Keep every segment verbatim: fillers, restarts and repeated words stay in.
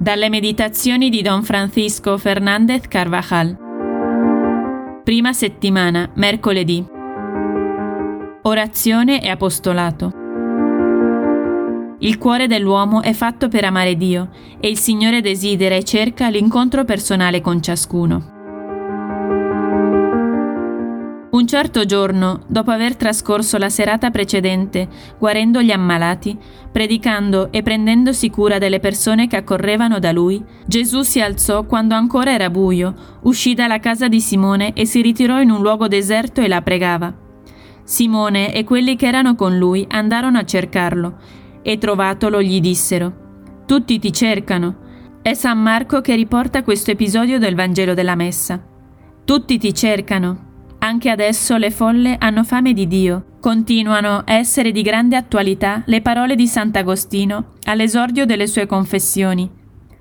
Dalle meditazioni di Don Francisco Fernández Carvajal. Prima settimana, mercoledì. Orazione e apostolato. Il cuore dell'uomo è fatto per amare Dio e il Signore desidera e cerca l'incontro personale con ciascuno. Un certo giorno, dopo aver trascorso la serata precedente guarendo gli ammalati, predicando e prendendosi cura delle persone che accorrevano da lui, Gesù si alzò quando ancora era buio, uscì dalla casa di Simone e si ritirò in un luogo deserto e la pregava. Simone e quelli che erano con lui andarono a cercarlo e trovatolo gli dissero: «Tutti ti cercano». È San Marco che riporta questo episodio del Vangelo della Messa. Tutti ti cercano. Anche adesso le folle hanno fame di Dio. Continuano a essere di grande attualità le parole di Sant'Agostino all'esordio delle sue confessioni.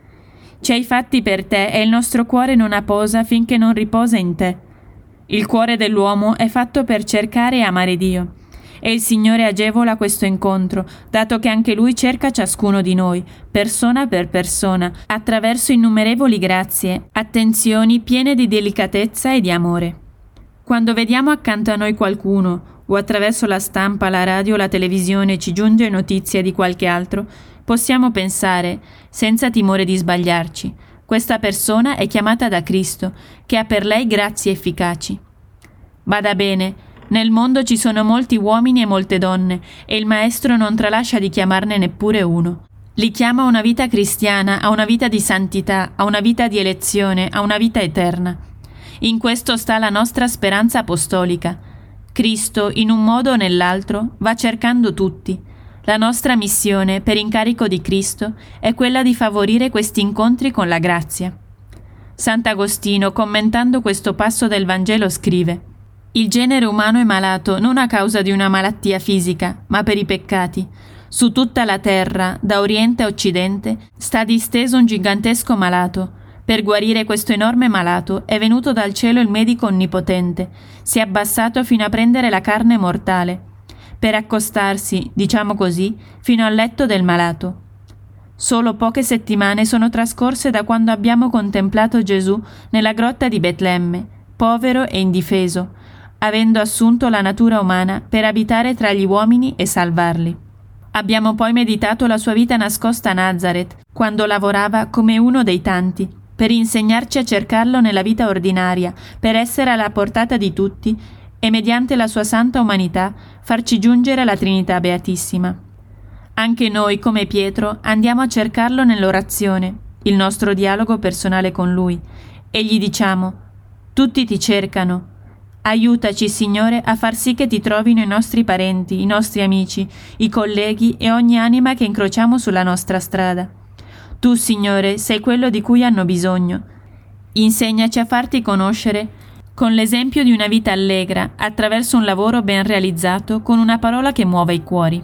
«Ci hai fatti per te e il nostro cuore non ha posa finché non riposa in te». Il cuore dell'uomo è fatto per cercare e amare Dio. E il Signore agevola questo incontro, dato che anche Lui cerca ciascuno di noi, persona per persona, attraverso innumerevoli grazie, attenzioni piene di delicatezza e di amore. Quando vediamo accanto a noi qualcuno, o attraverso la stampa, la radio o la televisione ci giunge notizia di qualche altro, possiamo pensare, senza timore di sbagliarci: questa persona è chiamata da Cristo, che ha per lei grazie efficaci. Bada bene, nel mondo ci sono molti uomini e molte donne, e il Maestro non tralascia di chiamarne neppure uno. Li chiama a una vita cristiana, a una vita di santità, a una vita di elezione, a una vita eterna. In questo sta la nostra speranza apostolica. Cristo, in un modo o nell'altro, va cercando tutti. La nostra missione, per incarico di Cristo, è quella di favorire questi incontri con la grazia. Sant'Agostino, commentando questo passo del Vangelo, scrive: «Il genere umano è malato non a causa di una malattia fisica, ma per i peccati. Su tutta la terra, da oriente a occidente, sta disteso un gigantesco malato. Per guarire questo enorme malato è venuto dal cielo il medico onnipotente, si è abbassato fino a prendere la carne mortale, per accostarsi, diciamo così, fino al letto del malato. Solo poche settimane sono trascorse da quando abbiamo contemplato Gesù nella grotta di Betlemme, povero e indifeso, avendo assunto la natura umana per abitare tra gli uomini e salvarli. Abbiamo poi meditato la sua vita nascosta a Nazareth, quando lavorava come uno dei tanti, per insegnarci a cercarlo nella vita ordinaria, per essere alla portata di tutti e mediante la sua santa umanità farci giungere alla Trinità Beatissima. Anche noi, come Pietro, andiamo a cercarlo nell'orazione, il nostro dialogo personale con Lui, e gli diciamo: «Tutti ti cercano. Aiutaci, Signore, a far sì che ti trovino i nostri parenti, i nostri amici, i colleghi e ogni anima che incrociamo sulla nostra strada. Tu, Signore, sei quello di cui hanno bisogno. Insegnaci a farti conoscere con l'esempio di una vita allegra, attraverso un lavoro ben realizzato, con una parola che muova i cuori».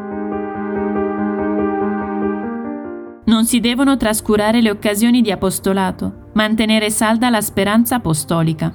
Non si devono trascurare le occasioni di apostolato, mantenere salda la speranza apostolica.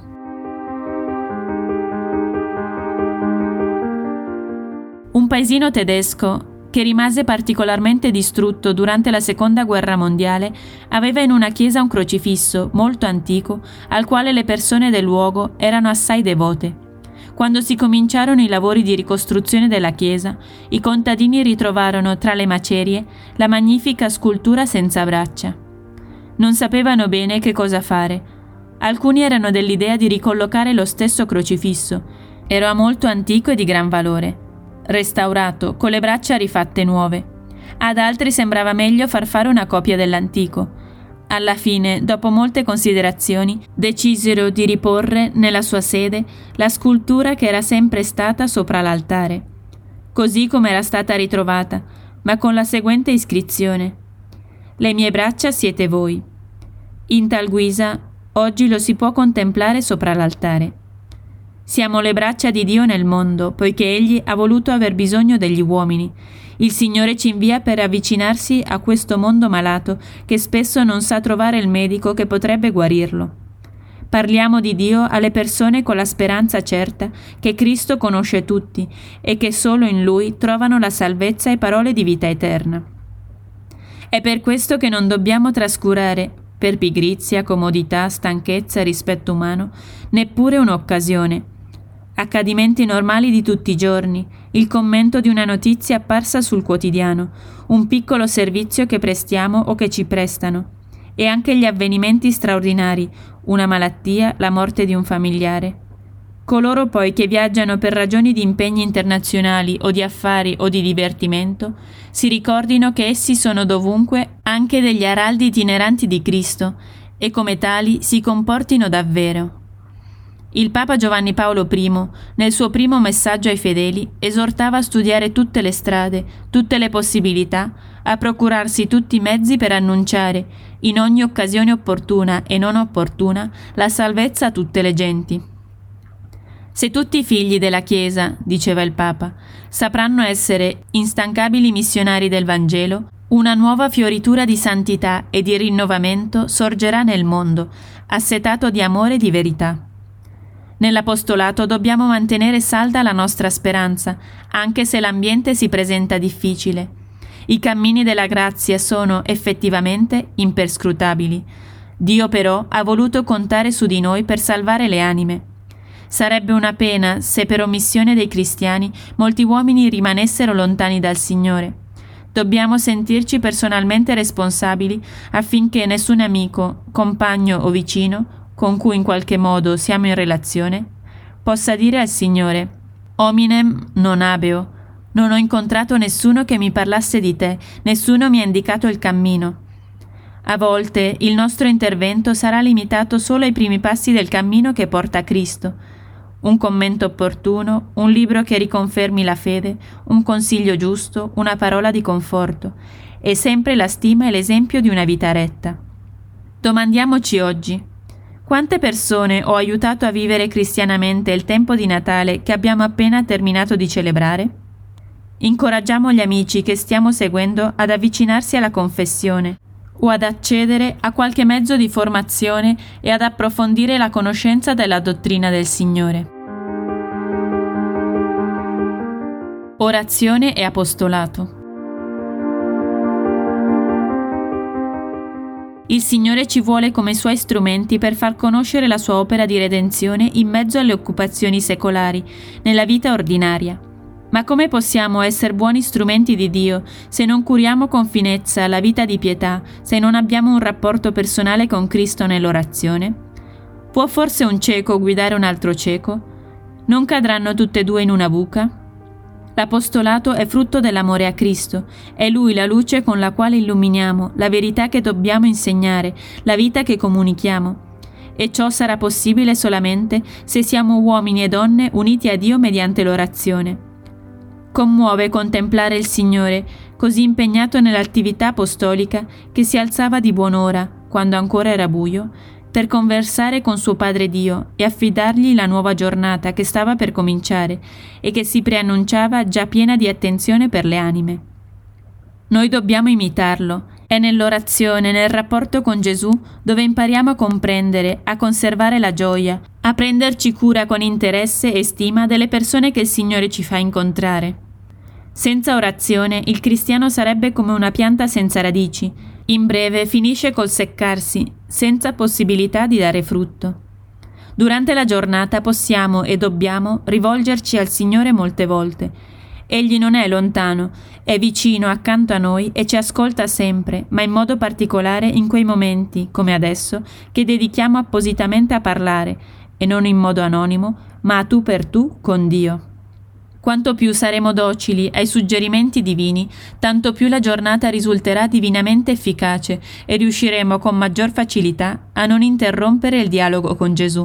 Un paesino tedesco, che rimase particolarmente distrutto durante la Seconda Guerra Mondiale, aveva in una chiesa un crocifisso molto antico al quale le persone del luogo erano assai devote. Quando si cominciarono i lavori di ricostruzione della chiesa, i contadini ritrovarono tra le macerie la magnifica scultura senza braccia. Non sapevano bene che cosa fare. Alcuni erano dell'idea di ricollocare lo stesso crocifisso. Era molto antico e di gran valore, restaurato, con le braccia rifatte nuove. Ad altri sembrava meglio far fare una copia dell'antico. Alla fine, dopo molte considerazioni, decisero di riporre nella sua sede la scultura che era sempre stata sopra l'altare, così come era stata ritrovata, ma con la seguente iscrizione: «Le mie braccia siete voi». In tal guisa, oggi lo si può contemplare sopra l'altare. Siamo le braccia di Dio nel mondo, poiché Egli ha voluto aver bisogno degli uomini. Il Signore ci invia per avvicinarsi a questo mondo malato, che spesso non sa trovare il medico che potrebbe guarirlo. Parliamo di Dio alle persone con la speranza certa che Cristo conosce tutti e che solo in Lui trovano la salvezza e parole di vita eterna. È per questo che non dobbiamo trascurare, per pigrizia, comodità, stanchezza, rispetto umano, neppure un'occasione. Accadimenti normali di tutti i giorni, il commento di una notizia apparsa sul quotidiano, un piccolo servizio che prestiamo o che ci prestano, e anche gli avvenimenti straordinari, una malattia, la morte di un familiare. Coloro poi che viaggiano per ragioni di impegni internazionali o di affari o di divertimento, si ricordino che essi sono dovunque anche degli araldi itineranti di Cristo e come tali si comportino davvero. Il Papa Giovanni Paolo I, nel suo primo messaggio ai fedeli, esortava a studiare tutte le strade, tutte le possibilità, a procurarsi tutti i mezzi per annunciare, in ogni occasione opportuna e non opportuna, la salvezza a tutte le genti. Se tutti i figli della Chiesa, diceva il Papa, sapranno essere instancabili missionari del Vangelo, una nuova fioritura di santità e di rinnovamento sorgerà nel mondo, assetato di amore e di verità. Nell'apostolato dobbiamo mantenere salda la nostra speranza, anche se l'ambiente si presenta difficile. I cammini della grazia sono effettivamente imperscrutabili. Dio però ha voluto contare su di noi per salvare le anime. Sarebbe una pena se per omissione dei cristiani molti uomini rimanessero lontani dal Signore. Dobbiamo sentirci personalmente responsabili affinché nessun amico, compagno o vicino, con cui in qualche modo siamo in relazione, possa dire al Signore: «Hominem non habeo, non ho incontrato nessuno che mi parlasse di te, nessuno mi ha indicato il cammino». A volte il nostro intervento sarà limitato solo ai primi passi del cammino che porta a Cristo. Un commento opportuno, un libro che riconfermi la fede, un consiglio giusto, una parola di conforto, e sempre la stima e l'esempio di una vita retta. Domandiamoci oggi: quante persone ho aiutato a vivere cristianamente il tempo di Natale che abbiamo appena terminato di celebrare? Incoraggiamo gli amici che stiamo seguendo ad avvicinarsi alla confessione o ad accedere a qualche mezzo di formazione e ad approfondire la conoscenza della dottrina del Signore. Orazione e apostolato. Il Signore ci vuole come Suoi strumenti per far conoscere la Sua opera di redenzione in mezzo alle occupazioni secolari, nella vita ordinaria. Ma come possiamo essere buoni strumenti di Dio se non curiamo con finezza la vita di pietà, se non abbiamo un rapporto personale con Cristo nell'orazione? Può forse un cieco guidare un altro cieco? Non cadranno tutte e due in una buca? L'apostolato è frutto dell'amore a Cristo, è Lui la luce con la quale illuminiamo, la verità che dobbiamo insegnare, la vita che comunichiamo. E ciò sarà possibile solamente se siamo uomini e donne uniti a Dio mediante l'orazione. Commuove contemplare il Signore, così impegnato nell'attività apostolica che si alzava di buon'ora, quando ancora era buio, per conversare con suo Padre Dio e affidargli la nuova giornata che stava per cominciare e che si preannunciava già piena di attenzione per le anime. Noi dobbiamo imitarlo. È nell'orazione, nel rapporto con Gesù, dove impariamo a comprendere, a conservare la gioia, a prenderci cura con interesse e stima delle persone che il Signore ci fa incontrare. Senza orazione, il cristiano sarebbe come una pianta senza radici. In breve finisce col seccarsi, senza possibilità di dare frutto. Durante la giornata possiamo e dobbiamo rivolgerci al Signore molte volte. Egli non è lontano, è vicino accanto a noi e ci ascolta sempre, ma in modo particolare in quei momenti, come adesso, che dedichiamo appositamente a parlare, e non in modo anonimo, ma a tu per tu con Dio. Quanto più saremo docili ai suggerimenti divini, tanto più la giornata risulterà divinamente efficace e riusciremo con maggior facilità a non interrompere il dialogo con Gesù.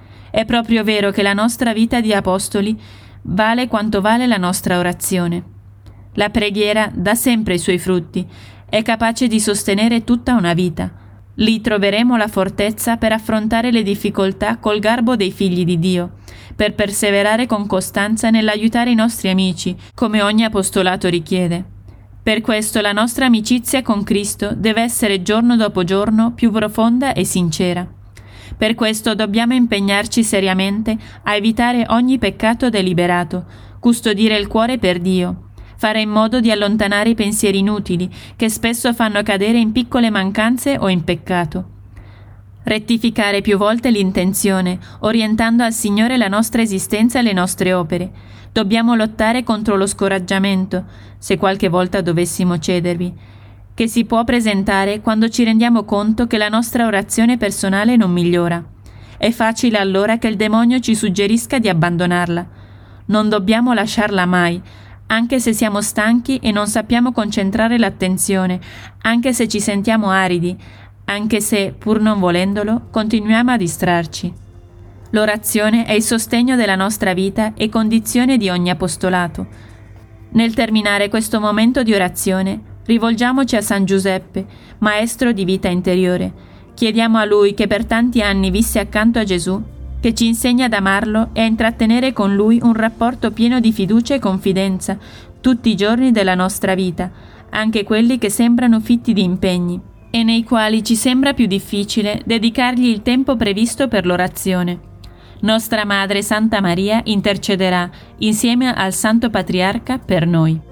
È proprio vero che la nostra vita di apostoli vale quanto vale la nostra orazione. La preghiera dà sempre i suoi frutti, è capace di sostenere tutta una vita. Lì troveremo la fortezza per affrontare le difficoltà col garbo dei figli di Dio, per perseverare con costanza nell'aiutare i nostri amici, come ogni apostolato richiede. Per questo la nostra amicizia con Cristo deve essere giorno dopo giorno più profonda e sincera. Per questo dobbiamo impegnarci seriamente a evitare ogni peccato deliberato, custodire il cuore per Dio, fare in modo di allontanare i pensieri inutili che spesso fanno cadere in piccole mancanze o in peccato. Rettificare più volte l'intenzione, orientando al Signore la nostra esistenza e le nostre opere. Dobbiamo lottare contro lo scoraggiamento, se qualche volta dovessimo cedervi, che si può presentare quando ci rendiamo conto che la nostra orazione personale non migliora. È facile allora che il demonio ci suggerisca di abbandonarla. Non dobbiamo lasciarla mai, anche se siamo stanchi e non sappiamo concentrare l'attenzione, anche se ci sentiamo aridi, anche se, pur non volendolo, continuiamo a distrarci. L'orazione è il sostegno della nostra vita e condizione di ogni apostolato. Nel terminare questo momento di orazione, rivolgiamoci a San Giuseppe, maestro di vita interiore. Chiediamo a lui, che per tanti anni visse accanto a Gesù, che ci insegna ad amarlo e a intrattenere con lui un rapporto pieno di fiducia e confidenza tutti i giorni della nostra vita, anche quelli che sembrano fitti di impegni e nei quali ci sembra più difficile dedicargli il tempo previsto per l'orazione. Nostra Madre Santa Maria intercederà insieme al Santo Patriarca per noi.